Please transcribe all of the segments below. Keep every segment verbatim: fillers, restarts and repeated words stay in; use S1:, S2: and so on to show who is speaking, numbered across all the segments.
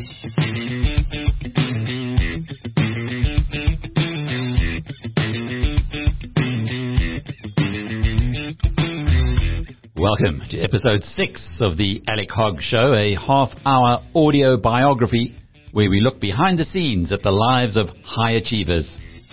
S1: Welcome to episode six of the Alec Hogg Show, a half-hour audio biography where we look behind the scenes at the lives of high achievers.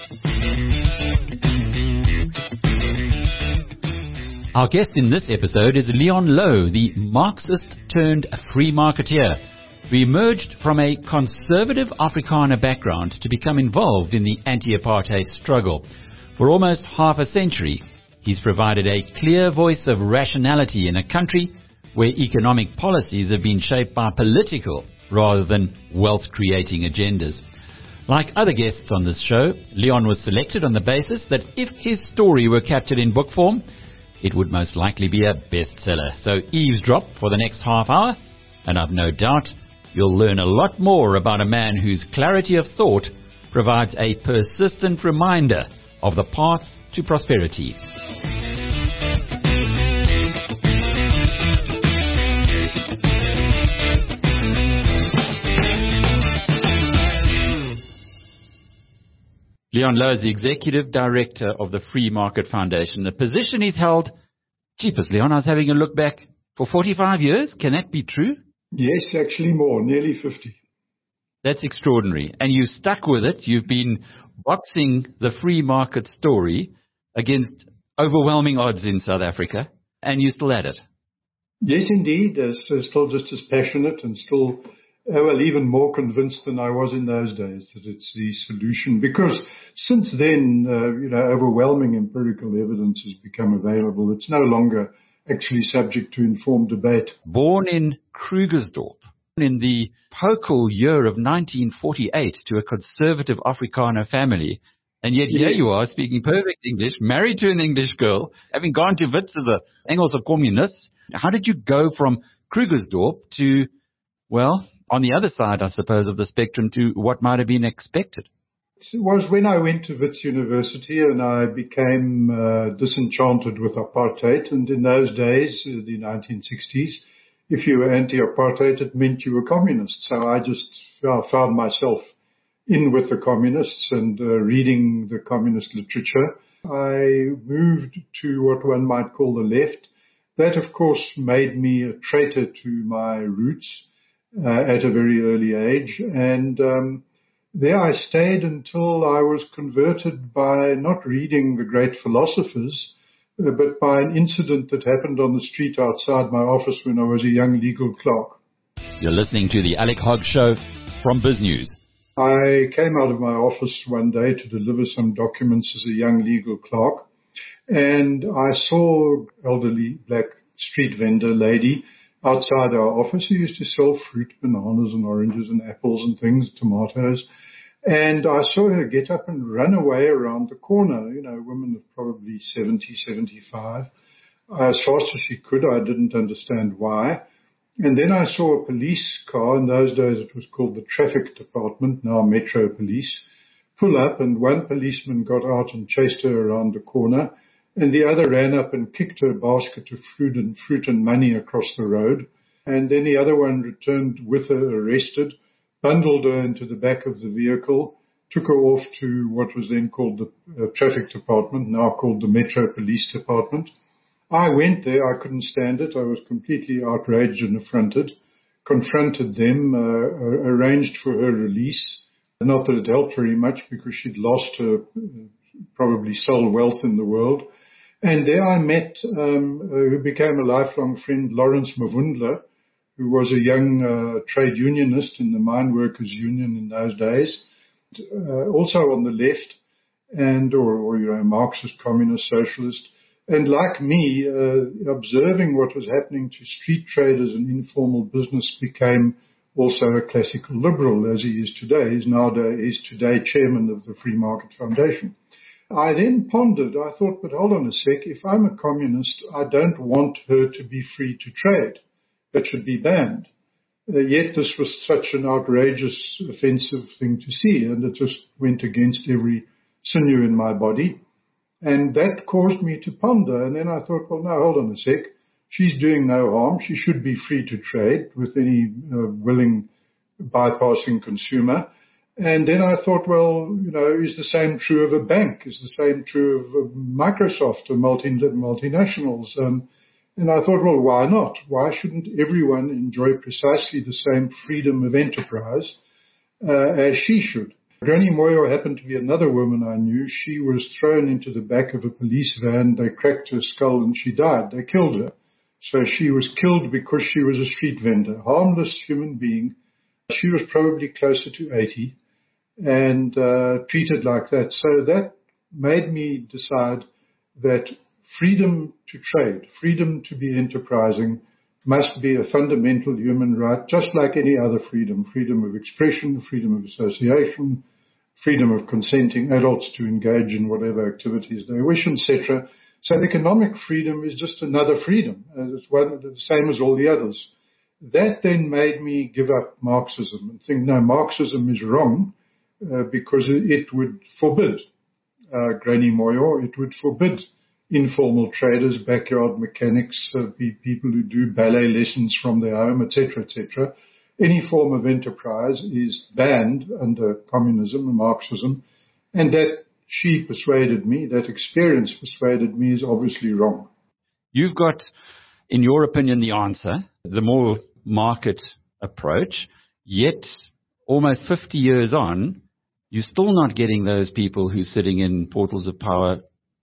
S1: Our guest in this episode is Leon Louw, the Marxist-turned-free marketeer, who emerged from a conservative Afrikaner background to become involved in the anti-apartheid struggle. For almost half a century, he's provided a clear voice of rationality in a country where economic policies have been shaped by political rather than wealth-creating agendas. Like other guests on this show, Leon was selected on the basis that if his story were captured in book form, it would most likely be a bestseller. So eavesdrop for the next half hour, and I've no doubt you'll learn a lot more about a man whose clarity of thought provides a persistent reminder of the path to prosperity. Leon Louw is the Executive Director of the Free Market Foundation, a position he's held, jeepers, Leon, I was having a look back, for forty-five years. Can that be true?
S2: Yes, actually more, nearly fifty.
S1: That's extraordinary. And you stuck with it. You've been boxing the free market story against overwhelming odds in South Africa, and you're still at it.
S2: Yes, indeed. Uh, still just as passionate and still... well, even more convinced than I was in those days that it's the solution. Because since then, uh, you know, overwhelming empirical evidence has become available. It's no longer actually subject to informed debate.
S1: Born in Krugersdorp in the Pokel year of nineteen forty-eight to a conservative Afrikaner family, and yet here yes. you are speaking perfect English, married to an English girl, having gone to Wits as a Engelse communist. How did you go from Krugersdorp to, well, on the other side, I suppose, of the spectrum to what might have been expected?
S2: It was when I went to Wits University and I became uh, disenchanted with apartheid. And in those days, uh, the nineteen sixties, if you were anti-apartheid, it meant you were communist. So I just uh, found myself in with the communists and uh, reading the communist literature. I moved to what one might call the left. That, of course, made me a traitor to my roots. Uh, at a very early age, and um, there I stayed until I was converted by not reading the great philosophers, uh, but by an incident that happened on the street outside my office when I was a young legal clerk.
S1: You're listening to the Alec Hogg Show from BizNews.
S2: I came out of my office one day to deliver some documents as a young legal clerk, and I saw an elderly black street vendor lady outside our office who used to sell fruit, bananas and oranges and apples and things, tomatoes. And I saw her get up and run away around the corner, you know, a woman of probably seventy, seventy-five, as fast as she could. I didn't understand why. And then I saw a police car. In those days it was called the Traffic Department, now Metro Police, pull up, and one policeman got out and chased her around the corner. And the other ran up and kicked her basket of fruit and fruit and money across the road. And then the other one returned with her, arrested, bundled her into the back of the vehicle, took her off to what was then called the uh, Traffic Department, now called the Metro Police Department. I went there. I couldn't stand it. I was completely outraged and affronted, confronted them, uh, arranged for her release. Not that it helped very much because she'd lost her uh, probably sole wealth in the world. And there I met, um, uh, who became a lifelong friend, Lawrence Mavundla, who was a young uh, trade unionist in the Mine Workers Union in those days, uh, also on the left, and or, or you know, Marxist, communist, socialist. And like me, uh, observing what was happening to street traders and informal business, became also a classical liberal, as he is today. He's nowadays is today chairman of the Free Market Foundation. I then pondered, I thought, but hold on a sec, if I'm a communist, I don't want her to be free to trade. That should be banned. Uh, yet this was such an outrageous, offensive thing to see, and it just went against every sinew in my body. And that caused me to ponder, and then I thought, well, now, hold on a sec. She's doing no harm. She should be free to trade with any uh, willing bypassing consumer. And then I thought, well, you know, is the same true of a bank? Is the same true of Microsoft or multi, multinationals? Um, and I thought, well, why not? Why shouldn't everyone enjoy precisely the same freedom of enterprise uh, as she should? Granny Moyo happened to be another woman I knew. She was thrown into the back of a police van. They cracked her skull and she died. They killed her. So she was killed because she was a street vendor, harmless human being. She was probably closer to eighty. And uh, treated like that. So that made me decide that freedom to trade, freedom to be enterprising must be a fundamental human right, just like any other freedom, freedom of expression, freedom of association, freedom of consenting adults to engage in whatever activities they wish, et cetera. So economic freedom is just another freedom. It's one, the same as all the others. That then made me give up Marxism and think, no, Marxism is wrong. Uh, because it would forbid uh, Granny Moyo, it would forbid informal traders, backyard mechanics, uh, people who do ballet lessons from their home, et cetera, et cetera. Any form of enterprise is banned under communism and Marxism, and that she persuaded me, that experience persuaded me is obviously wrong.
S1: You've got, in your opinion, the answer, the more market approach, yet almost fifty years on, you're still not getting those people who are sitting in portals of power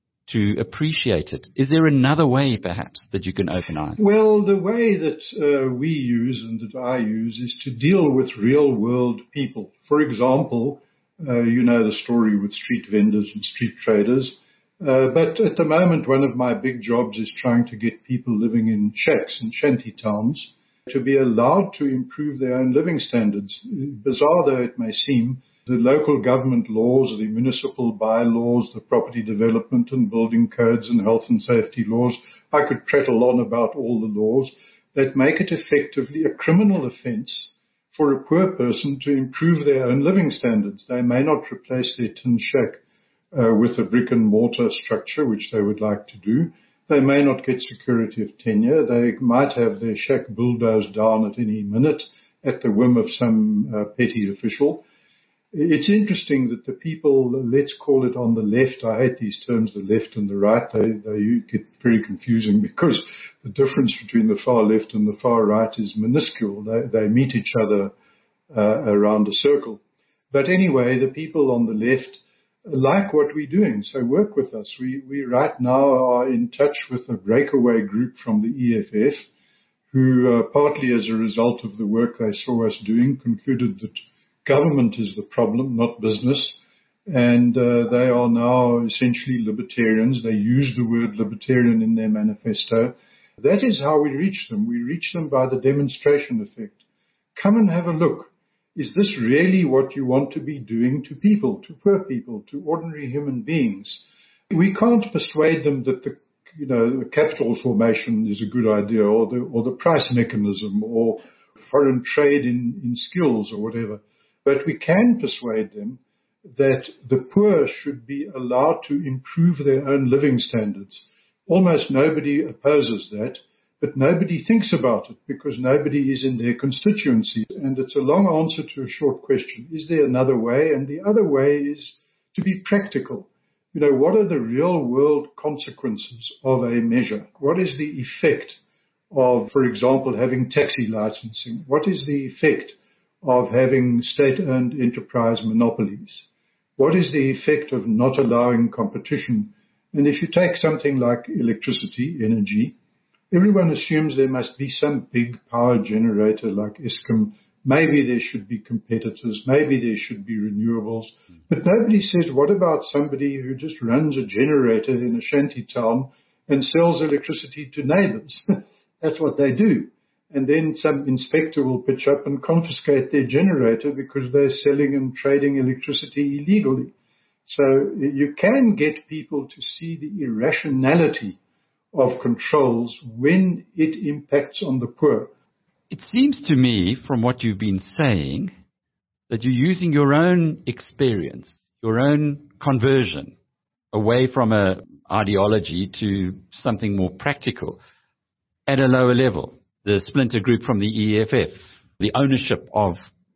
S1: to appreciate it. Is there another way, perhaps, that you can open eyes?
S2: Well, the way that uh, we use and that I use is to deal with real-world people. For example, uh, you know the story with street vendors and street traders. Uh, but at the moment, one of my big jobs is trying to get people living in shacks and shanty towns to be allowed to improve their own living standards. Bizarre though it may seem, the local government laws, the municipal bylaws, the property development and building codes and health and safety laws, I could prattle on about all the laws that make it effectively a criminal offence for a poor person to improve their own living standards. They may not replace their tin shack uh, with a brick and mortar structure, which they would like to do. They may not get security of tenure. They might have their shack bulldozed down at any minute at the whim of some uh, petty official. It's interesting that the people, let's call it on the left, I hate these terms, the left and the right, they, they get very confusing because the difference between the far left and the far right is minuscule. They, they meet each other uh, around a circle. But anyway, the people on the left like what we're doing, so work with us. We, we right now are in touch with a breakaway group from the E F F who, uh, partly as a result of the work they saw us doing, concluded that government is the problem, not business, and uh, they are now essentially libertarians. They use the word libertarian in their manifesto. That is how we reach them. We reach them by the demonstration effect. Come and have a look. Is this really what you want to be doing to people, to poor people, to ordinary human beings? We can't persuade them that the, you know, the capital formation is a good idea, or the, or the price mechanism, or foreign trade in, in skills, or whatever. But we can persuade them that the poor should be allowed to improve their own living standards. Almost nobody opposes that, but nobody thinks about it because nobody is in their constituency. And it's a long answer to a short question. Is there another way? And the other way is to be practical. You know, what are the real world consequences of a measure? What is the effect of, for example, having taxi licensing? What is the effect of having state-owned enterprise monopolies? What is the effect of not allowing competition? And if you take something like electricity, energy, everyone assumes there must be some big power generator like Eskom. Maybe there should be competitors. Maybe there should be renewables. But nobody says, what about somebody who just runs a generator in a shanty town and sells electricity to neighbors? That's what they do. And then some inspector will pitch up and confiscate their generator because they're selling and trading electricity illegally. So you can get people to see the irrationality of controls when it impacts on the poor.
S1: It seems to me, from what you've been saying, that you're using your own experience, your own conversion away from an ideology to something more practical at a lower level. The splinter group from the E F F, the ownership of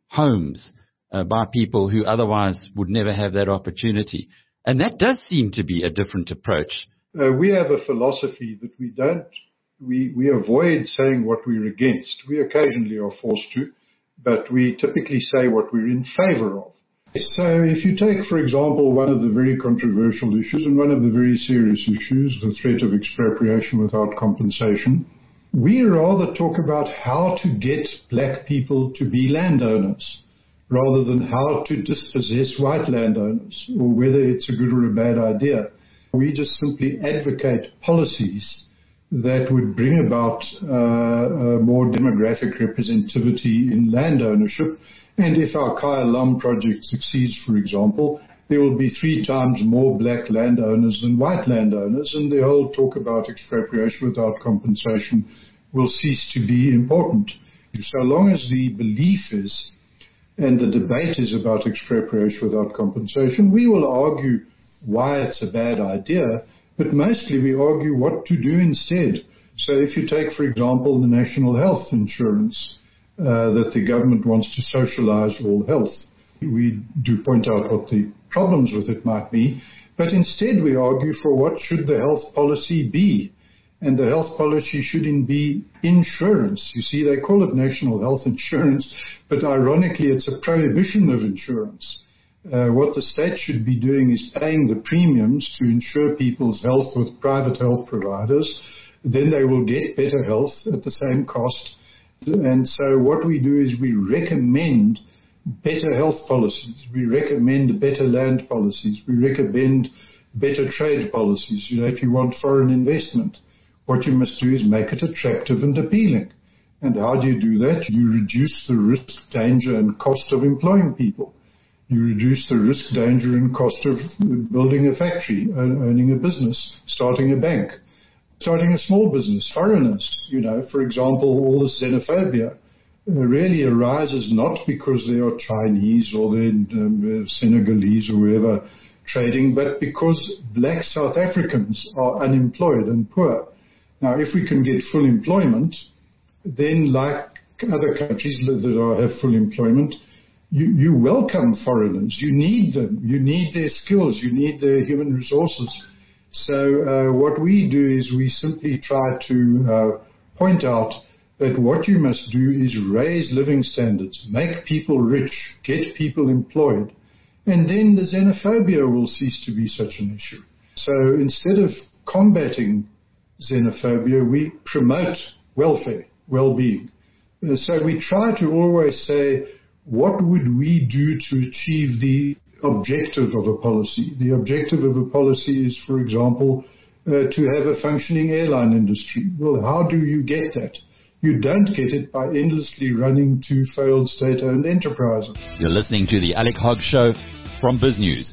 S1: homes uh, by people who otherwise would never have that opportunity. And that does seem to be a different approach.
S2: Uh, we have a philosophy that we don't, we, we avoid saying what we're against. We occasionally are forced to, but we typically say what we're in favor of. So if you take, for example, one of the very controversial issues and one of the very serious issues, the threat of expropriation without compensation, we rather talk about how to get black people to be landowners rather than how to dispossess white landowners or whether it's a good or a bad idea. We just simply advocate policies that would bring about uh, a more demographic representativity in land ownership. And if our Kaya Lam project succeeds, for example, there will be three times more black landowners than white landowners, and the whole talk about expropriation without compensation will cease to be important. So long as the belief is, and the debate is about expropriation without compensation, we will argue why it's a bad idea, but mostly we argue what to do instead. So if you take, for example, the national health insurance, uh, that the government wants to socialize all health, we do point out what the problems with it might be, but instead we argue for what should the health policy be. And the health policy shouldn't be insurance. You see, they call it national health insurance, but ironically it's a prohibition of insurance. Uh, what the state should be doing is paying the premiums to insure people's health with private health providers. Then they will get better health at the same cost. And so what we do is we recommend better health policies. We recommend better land policies. We recommend better trade policies. You know, if you want foreign investment, what you must do is make it attractive and appealing. And how do you do that? You reduce the risk, danger, and cost of employing people. You reduce the risk, danger, and cost of building a factory, owning a business, starting a bank, starting a small business. Foreigners, you know, for example, all this xenophobia really arises not because they are Chinese or they're um, Senegalese or wherever trading, but because black South Africans are unemployed and poor. Now, if we can get full employment, then like other countries that are, have full employment, You, you welcome foreigners. You need them. You need their skills. You need their human resources. So uh, what we do is we simply try to uh, point out that what you must do is raise living standards, make people rich, get people employed, and then the xenophobia will cease to be such an issue. So instead of combating xenophobia, we promote welfare, well-being. Uh, so we try to always say, what would we do to achieve the objective of a policy? The objective of a policy is, for example, uh, to have a functioning airline industry. Well, how do you get that? You don't get it by endlessly running two failed state-owned enterprises.
S1: You're listening to the Alec Hogg Show from BizNews.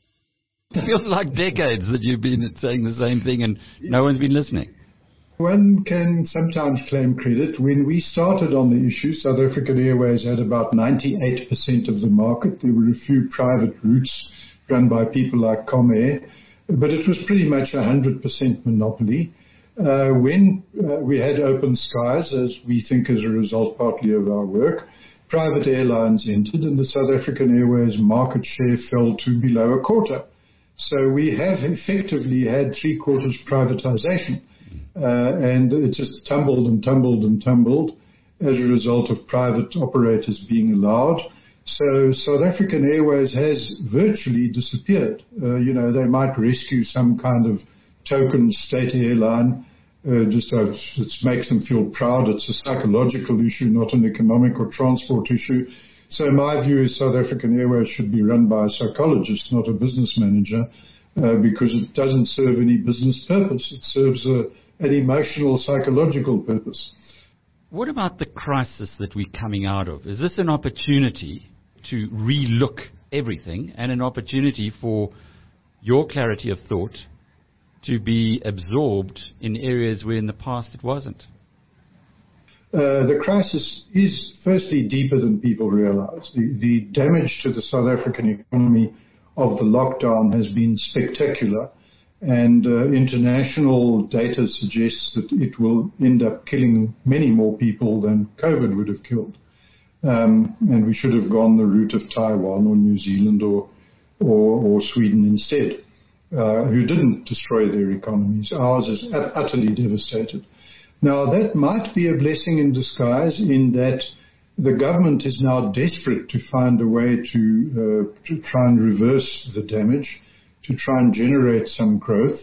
S1: It feels like decades that you've been saying the same thing and no one's been listening.
S2: One can sometimes claim credit. When we started on the issue, South African Airways had about ninety-eight percent of the market. There were a few private routes run by people like Comair, but it was pretty much a one hundred percent monopoly. Uh, when uh, we had open skies, as we think as a result partly of our work, private airlines entered and the South African Airways market share fell to below a quarter. So we have effectively had three quarters privatization. Uh, and it just tumbled and tumbled and tumbled as a result of private operators being allowed. So South African Airways has virtually disappeared. Uh, you know, they might rescue some kind of token state airline, uh, just so it makes them feel proud. It's a psychological issue, not an economic or transport issue. So my view is South African Airways should be run by a psychologist, not a business manager, uh, because it doesn't serve any business purpose. It serves a an emotional, psychological purpose.
S1: What about the crisis that we're coming out of? Is this an opportunity to relook everything and an opportunity for your clarity of thought to be absorbed in areas where in the past it wasn't?
S2: Uh, the crisis is firstly deeper than people realize. The, the damage to the South African economy of the lockdown has been spectacular. And uh, international data suggests that it will end up killing many more people than COVID would have killed. Um, and we should have gone the route of Taiwan or New Zealand or or, or Sweden instead, uh, who didn't destroy their economies. Ours is utterly devastated. Now, that might be a blessing in disguise in that the government is now desperate to find a way to, uh, to try and reverse the damage, to try and generate some growth.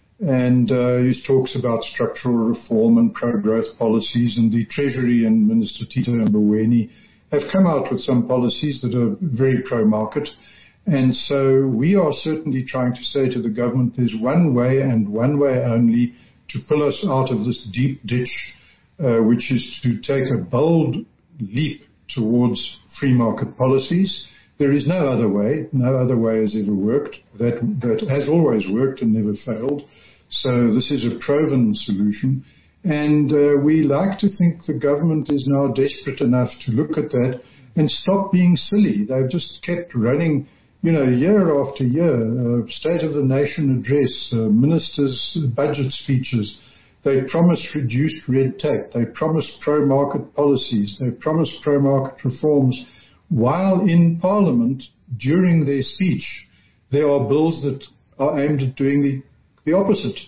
S2: And uh, he talks about structural reform and pro-growth policies, and the Treasury and Minister Tito Mboweni have come out with some policies that are very pro-market. And so we are certainly trying to say to the government, there's one way and one way only to pull us out of this deep ditch, uh, which is to take a bold leap towards free market policies. There is no other way. No other way has ever worked. That, that has always worked and never failed. So this is a proven solution. And uh, we like to think the government is now desperate enough to look at that and stop being silly. They've just kept running, you know, year after year, uh, State of the Nation address, uh, ministers' budget speeches. They promise reduced red tape. They promise pro-market policies. They promise pro-market reforms. While in Parliament, during their speech, there are bills that are aimed at doing the, the opposite,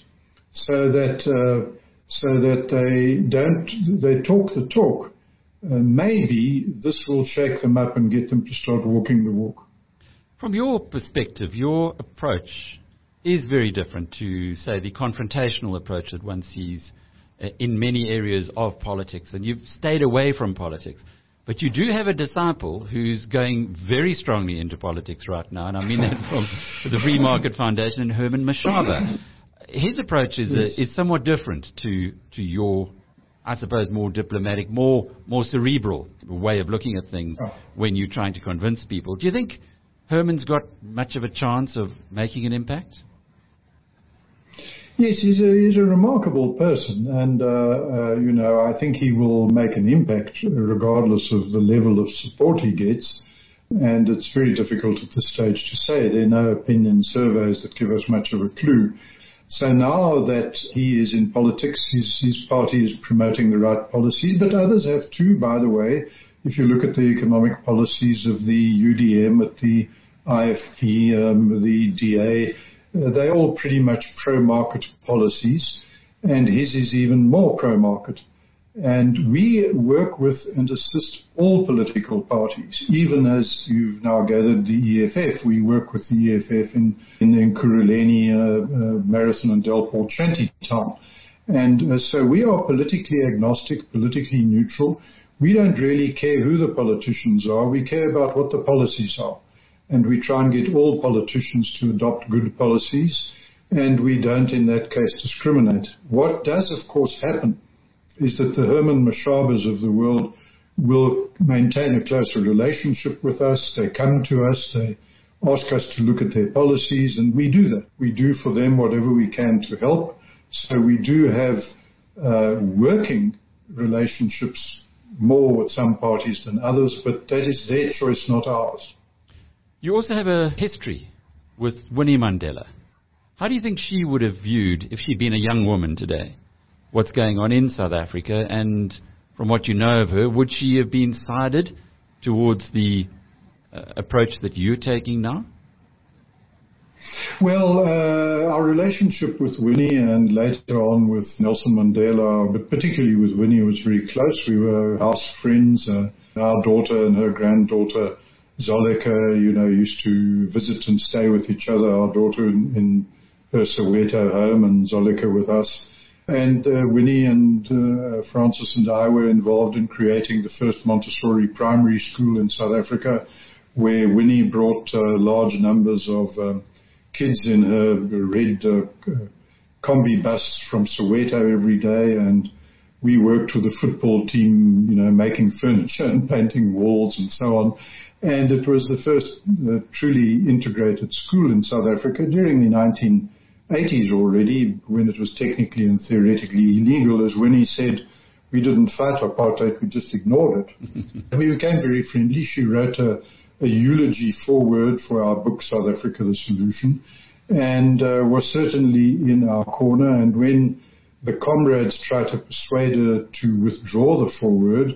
S2: so that uh, so that they don't they talk the talk. Uh, maybe this will shake them up and get them to start walking the walk.
S1: From your perspective, your approach is very different to, say, the confrontational approach that one sees uh, in many areas of politics. And you've stayed away from politics. But you do have a disciple who's going very strongly into politics right now, and I mean that from the Free Market Foundation and Herman Mashaba. His approach is, yes. a, is somewhat different to, to your, I suppose, more diplomatic, more, more cerebral way of looking at things oh. when you're trying to convince people. Do you think Herman's got much of a chance of making an impact?
S2: Yes, he's a, he's a remarkable person, and, uh, uh, you know, I think he will make an impact regardless of the level of support he gets, and it's very difficult at this stage to say. There are no opinion surveys that give us much of a clue. So now that he is in politics, his, his party is promoting the right policies, but others have too, by the way. If you look at the economic policies of the U D M, at the I F P, um, the D A, uh, they're all pretty much pro-market policies, and his is even more pro-market. And we work with and assist all political parties, even as you've now gathered the E F F. We work with the E F F in, in the Nkuruleni, uh, uh, Marathon and Delport Shanty Town. And uh, so we are politically agnostic, politically neutral. We don't really care who the politicians are. We care about what the policies are. And we try and get all politicians to adopt good policies. And we don't, in that case, discriminate. What does, of course, happen is that the Herman Mashabas of the world will maintain a closer relationship with us. They come to us. They ask us to look at their policies, and we do that. We do for them whatever we can to help. So we do have uh, working relationships more with some parties than others, but that is their choice, not ours.
S1: You also have a history with Winnie Mandela. How do you think she would have viewed, if she'd been a young woman today, what's going on in South Africa? And from what you know of her, would she have been sided towards the uh, approach that you're taking now?
S2: Well, uh, our relationship with Winnie and later on with Nelson Mandela, but particularly with Winnie, was very close. We were house friends. Uh, our daughter and her granddaughter, Zoleka, you know, used to visit and stay with each other. Our daughter in, in her Soweto home and Zoleka with us. And uh, Winnie and uh, Francis and I were involved in creating the first Montessori primary school in South Africa, where Winnie brought uh, large numbers of um, kids in her red uh, combi bus from Soweto every day, and we worked with the football team, you know, making furniture and painting walls and so on. And it was the first uh, truly integrated school in South Africa during the nineteen eighties already, when it was technically and theoretically illegal. As Winnie said, we didn't fight apartheid, we just ignored it. We became very friendly. She wrote a, a eulogy foreword for our book, South Africa, The Solution, and uh, was certainly in our corner. And when the comrades tried to persuade her to withdraw the foreword,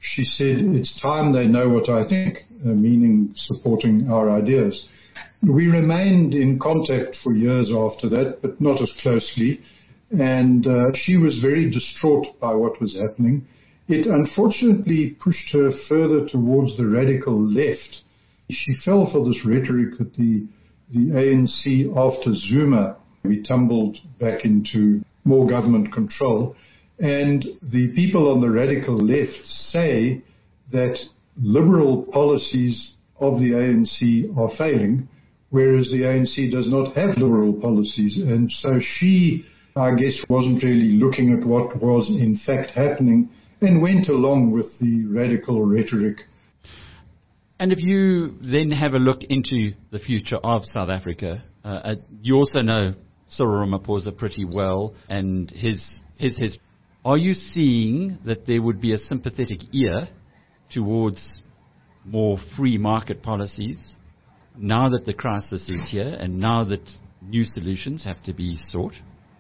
S2: she said, it's time they know what I think, uh, meaning supporting our ideas. We remained in contact for years after that, but not as closely. And uh, she was very distraught by what was happening. It unfortunately pushed her further towards the radical left. She fell for this rhetoric that the, the A N C after Zuma, we tumbled back into more government control. And the people on the radical left say that liberal policies of the A N C are failing, whereas the A N C does not have liberal policies. And so she, I guess, wasn't really looking at what was in fact happening and went along with the radical rhetoric.
S1: And if you then have a look into the future of South Africa, uh, you also know Cyril Ramaphosa pretty well and his his his. Are you seeing that there would be a sympathetic ear towards more free market policies now that the crisis is here and now that new solutions have to be sought?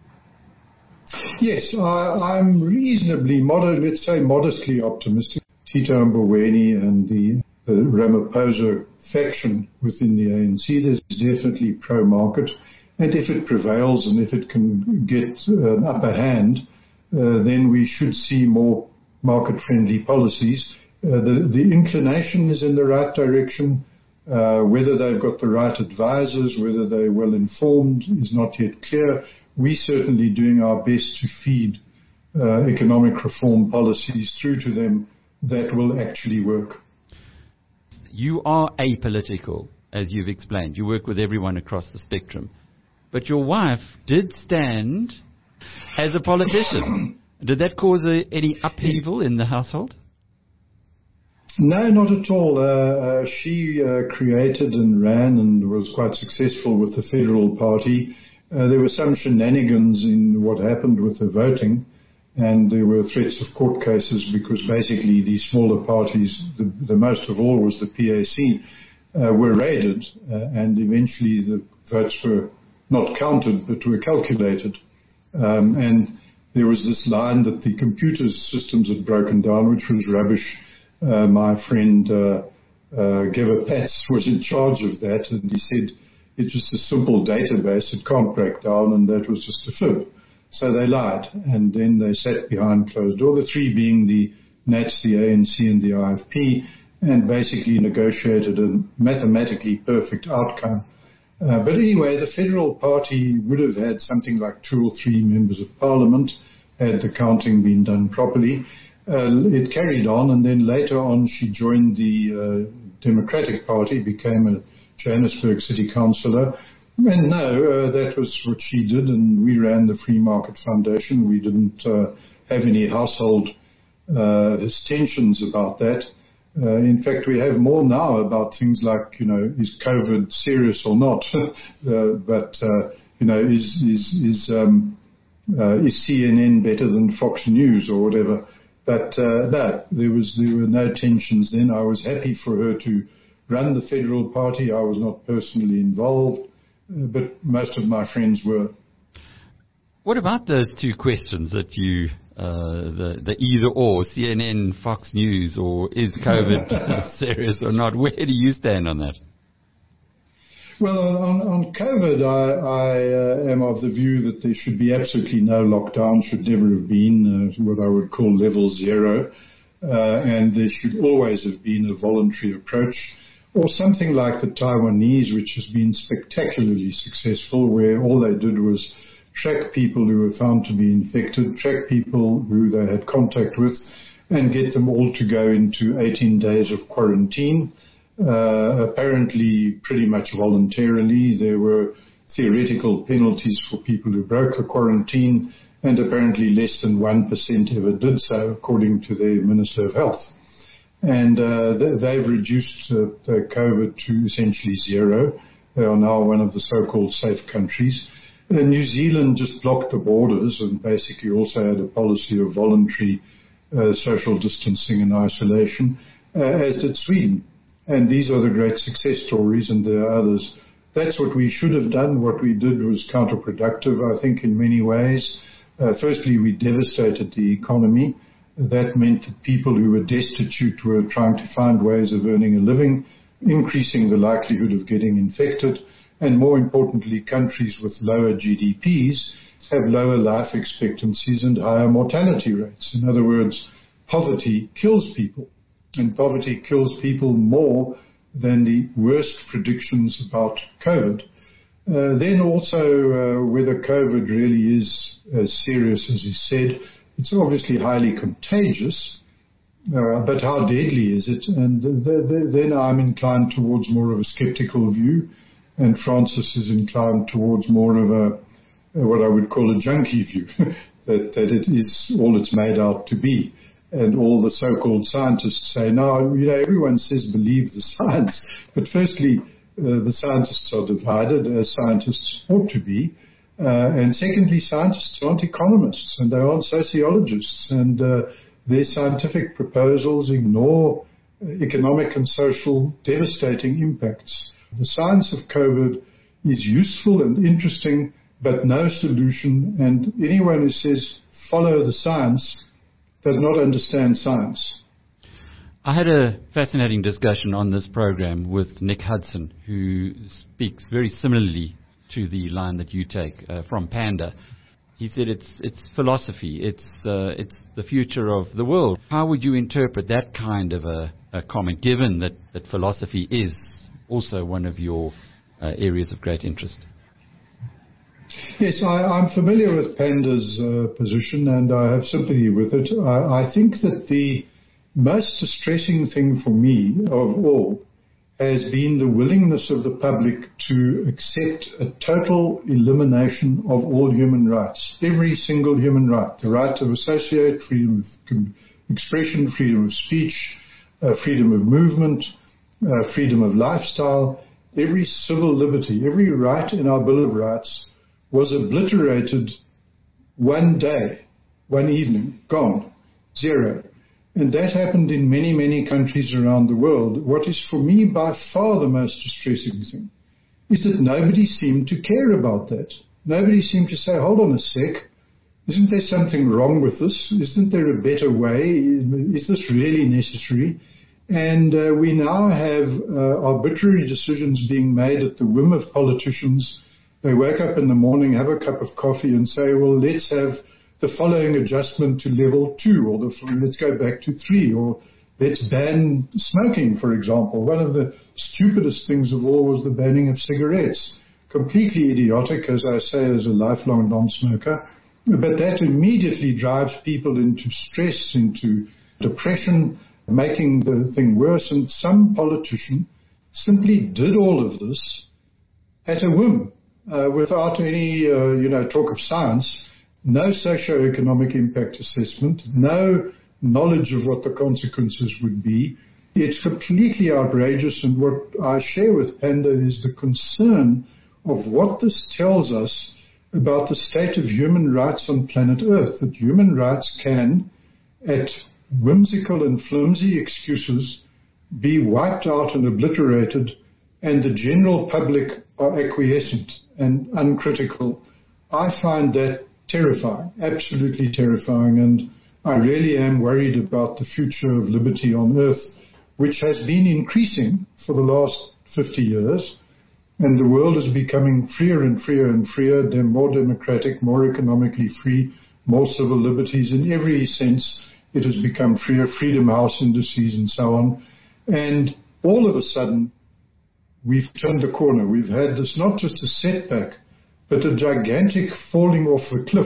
S2: Yes, I, I'm reasonably, mod- let's say modestly optimistic. Tito Mboweni and the, the Ramaphosa faction within the A N C, there's definitely pro-market. And if it prevails and if it can get an upper hand, uh, then we should see more market-friendly policies. Uh, the, the inclination is in the right direction. Uh, whether they've got the right advisors, whether they're well informed is not yet clear. We're certainly doing our best to feed uh, economic reform policies through to them that will actually work.
S1: You are apolitical, as you've explained. You work with everyone across the spectrum. But your wife did stand as a politician. Did that cause a, any upheaval in the household?
S2: No, not at all. Uh, uh, she uh, created and ran and was quite successful with the Federal Party. Uh, there were some shenanigans in what happened with the voting, and there were threats of court cases because basically the smaller parties, the, the most of all was the P A C, uh, were raided, uh, and eventually the votes were not counted but were calculated. Um, and there was this line that the computer systems had broken down, which was rubbish. Uh, my friend uh, uh, Geva Patz was in charge of that, and he said it's just a simple database, it can't break down, and that was just a fib. So they lied, and then they sat behind closed door, the three being the Nats, the A N C, and the I F P, and basically negotiated a mathematically perfect outcome. Uh, but anyway, the Federal Party would have had something like two or three members of Parliament had the counting been done properly. Uh, it carried on, and then later on she joined the uh, Democratic Party, became a Johannesburg City Councillor. And no, uh, that was what she did, and we ran the Free Market Foundation. We didn't uh, have any household uh, tensions about that. Uh, in fact, we have more now about things like, you know, is COVID serious or not? uh, but, uh, you know, is, is, is, um, uh, is C N N better than Fox News or whatever? But uh, no, there was there were no tensions then. I was happy for her to run the Federal Party. I was not personally involved, uh, but most of my friends were.
S1: What about those two questions that you, uh, the, the either or, C N N, Fox News, or is COVID serious or not? Where do you stand on that?
S2: Well, on, on COVID, I, I uh, am of the view that there should be absolutely no lockdown, should never have been uh, what I would call level zero, uh, and there should always have been a voluntary approach, or something like the Taiwanese, which has been spectacularly successful, where all they did was track people who were found to be infected, track people who they had contact with, and get them all to go into eighteen days of quarantine. Uh, apparently pretty much voluntarily. There were theoretical penalties for people who broke the quarantine, and apparently less than one percent ever did so, according to the Minister of Health. And uh, th- they've reduced uh, the COVID to essentially zero. They are now one of the so-called safe countries. Uh, New Zealand just blocked the borders and basically also had a policy of voluntary uh, social distancing and isolation, uh, as did Sweden. And these are the great success stories, and there are others. That's what we should have done. What we did was counterproductive, I think, in many ways. Uh, firstly, we devastated the economy. That meant that people who were destitute were trying to find ways of earning a living, increasing the likelihood of getting infected, and more importantly, countries with lower G D Ps have lower life expectancies and higher mortality rates. In other words, poverty kills people, and poverty kills people more than the worst predictions about COVID. Uh, then also, uh, whether COVID really is as serious as is said, it's obviously highly contagious, uh, but how deadly is it? And th- th- then I'm inclined towards more of a skeptical view, and Francis is inclined towards more of a, what I would call a junkie view, that, that it is all it's made out to be. And all the so-called scientists say, no, you know, everyone says believe the science. But firstly, uh, the scientists are divided, as scientists ought to be. Uh, and secondly, scientists aren't economists and they aren't sociologists. And uh, their scientific proposals ignore economic and social devastating impacts. The science of COVID is useful and interesting, but no solution. And anyone who says follow the science does not understand science.
S1: I had a fascinating discussion on this program with Nick Hudson, who speaks very similarly to the line that you take uh, from Panda. He said it's it's philosophy, it's uh, it's the future of the world. How would you interpret that kind of a, a comment, given that, that philosophy is also one of your uh, areas of great interest?
S2: Yes, I, I'm familiar with Panda's uh, position and I have sympathy with it. I, I think that the most distressing thing for me of all has been the willingness of the public to accept a total elimination of all human rights, every single human right, the right to associate, freedom of expression, freedom of speech, uh, freedom of movement, uh, freedom of lifestyle, every civil liberty, every right in our Bill of Rights was obliterated one day, one evening, gone, zero. And that happened in many, many countries around the world. What is for me by far the most distressing thing is that nobody seemed to care about that. Nobody seemed to say, hold on a sec, isn't there something wrong with this? Isn't there a better way? Is this really necessary? And uh, we now have uh, arbitrary decisions being made at the whim of politicians. They wake up in the morning, have a cup of coffee and say, well, let's have the following adjustment to level two, or the, let's go back to three, or let's ban smoking, for example. One of the stupidest things of all was the banning of cigarettes. Completely idiotic, as I say, as a lifelong non-smoker. But that immediately drives people into stress, into depression, making the thing worse. And some politician simply did all of this at a whim. Uh, without any, uh, you know, talk of science, no socio-economic impact assessment, no knowledge of what the consequences would be. It's completely outrageous, and what I share with Panda is the concern of what this tells us about the state of human rights on planet Earth, that human rights can, at whimsical and flimsy excuses, be wiped out and obliterated, and the general public are acquiescent and uncritical. I find that terrifying, absolutely terrifying, and I really am worried about the future of liberty on Earth, which has been increasing for the last fifty years, and the world is becoming freer and freer and freer, more democratic, more economically free, more civil liberties. In every sense, it has become freer, Freedom House indices and so on. And all of a sudden, we've turned the corner. We've had this not just a setback, but a gigantic falling off the cliff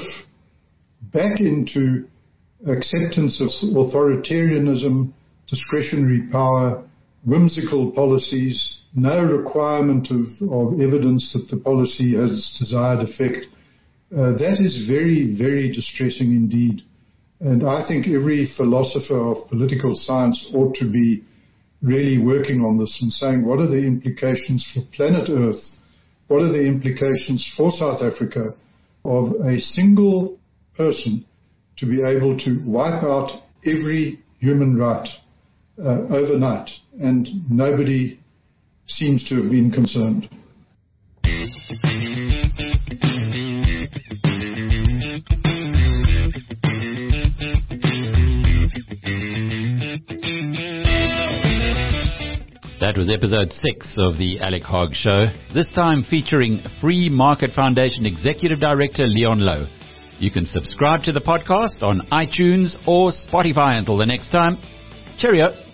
S2: back into acceptance of authoritarianism, discretionary power, whimsical policies, no requirement of, of evidence that the policy has its desired effect. Uh, that is very, very distressing indeed. And I think every philosopher of political science ought to be really working on this and saying, what are the implications for planet Earth? What are the implications for South Africa of a single person to be able to wipe out every human right uh, overnight? And nobody seems to have been concerned.
S1: That was episode six of the Alec Hogg Show, this time featuring Free Market Foundation Executive Director Leon Louw. You can subscribe to the podcast on iTunes or Spotify. Until the next time, cheerio.